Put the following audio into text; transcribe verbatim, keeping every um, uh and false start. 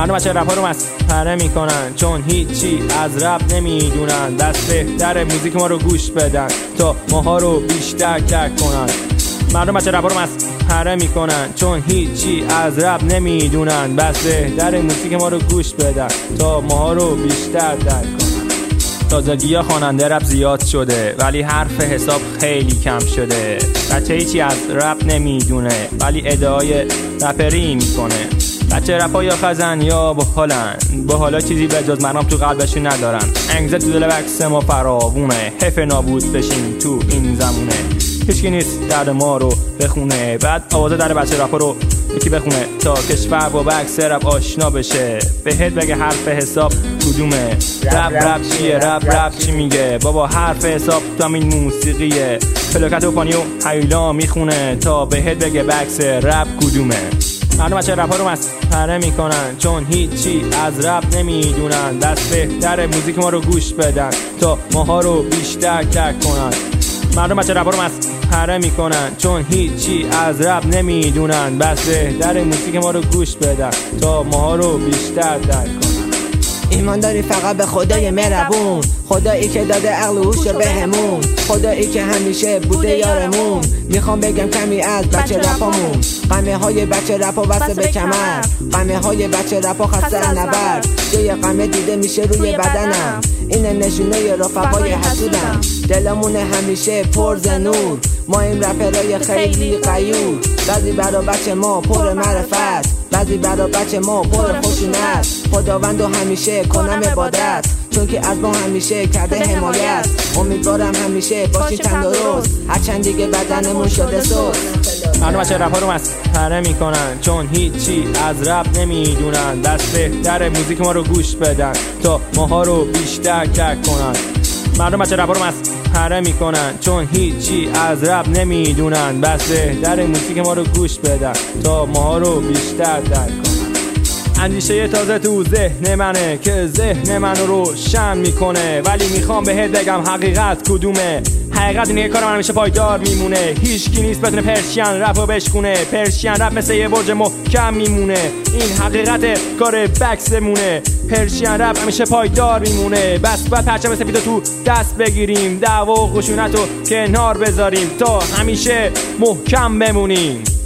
مردم بچه رپ ها رو مسخره میکنن چون هیچی از رپ نمیدونن. دست بهتر موزیک ما رو گوش بدن تا ماها رو بیشتر درک کنن. مردم بچه رپ ها رو مسخره میکنن چون هیچی از رپ نمیدونن. بس بهتر موزیک ما رو گوش بدن تا ماها رو بیشتر درک کنن. تازگی ها خواننده رپ زیاد شده ولی حرف حساب خیلی کم شده. بچه هیچی از رپ نمیدونه ولی ادعای رپری میکنه. بچه رپ ها یا خزن یا بحالن، بحالا چیزی به جز مرام تو قلبشون ندارن. انگزه تو دل بکس ما فراوونه، حیف نابود بشین تو این زمونه. هیچکی نیست درد ما رو بخونه، بعد آوازه در بچه رپ ها رو یکی بخونه تا کشور با بکس رپ آشنا بشه. بهت بگه حرف حساب کدومه، رپ رپ چیه، رپ رپ چی میگه. بابا حرف حساب تو همین موسیقیه. فلوکت و پانی و حیلا میخونه تا بهت بگه بکس رپ کدومه. مردم بچه رپ ها رو مسخره میکنن چون هیچی از رپ نمیدونن. دست بهتر موزیک ما رو گوش بدن تا ماها رو بیشتر درک کنن. مردم بچه رپ ها رو مسخره میکنن چون هیچی از رپ نمیدونن. بس بهتر موزیک ما رو گوش بدن تا ماها رو بیشتر درک کنن. ایمان داری فقط به خدای مهربون، خدایی که داده عقل و هوش بهمون، خدایی که همیشه بوده یارمون. میخوام بگم کمی از بچه رپامون. قمه های بچه رپا واسه به کمر، قمه های بچه رپا خسته از نبرد. یه قمه دیده میشه روی بدنم، اینه نشونه رفقای حسودم. دلمون همیشه پر ز نور، ما این رپرای خیلی غیور. بعضی برا بچه ما پر معرفت، بعضی برا بچه ما پر خشونت. خداوندو همیشه کنم عبادت چون که از ما همیشه کرده حمایت. امیدوارم همیشه باشی تندرست هرچند دیگه بدنمون شده سست. مردم بچه رپ ها رو مسخره میکنن چون هیچی از رپ نمیدونن. دست بهتر موزیک ما رو گوش بدن تا ماها رو بیشتر درک کنن. مردم بچه رپ ها رو مسخره میکنن چون هیچی از رپ نمیدونن. بس بهتر موزیک ما رو گوش بدن تا ماها رو بیشتر درک کنن. اندیشه تازه تو ذهن منه که ذهن منو روشن میکنه، ولی میخوام بهت بگم حقیقت کدومه. حقیقت اینه که کار من همیشه پایدار میمونه. هیچکی نیست بتونه پرشین رپ رو بشکونه. پرشین رپ مثل یه برج محکم میمونه. این حقیقت کار بکسمونه. پرشین رپ همیشه پایدار میمونه. بس باید پرچم سفید تو دست بگیریم، دعوا و خشونت رو کنار بذاریم تا همیشه محکم بمونیم.